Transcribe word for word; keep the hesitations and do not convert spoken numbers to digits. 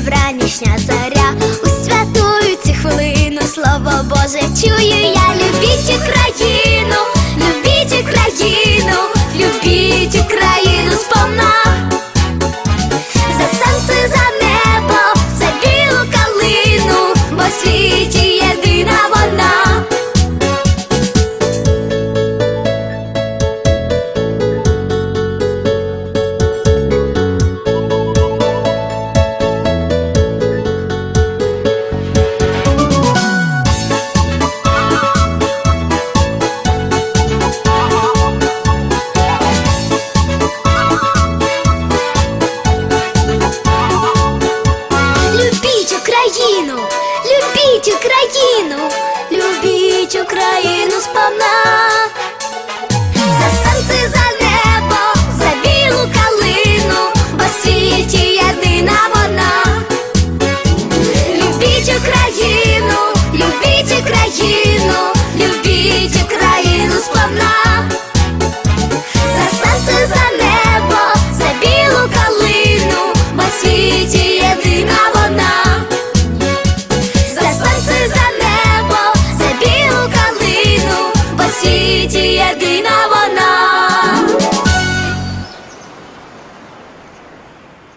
вранішня заря. У святую цю хвилину слово Боже чую я. Любіть Україну, любіть Україну, любіть Україну сповна. За сонце, за небо, за білу калину, бо в світі єдина вона. Україну, любіть Україну, любіть Україну сповна. За сонце, за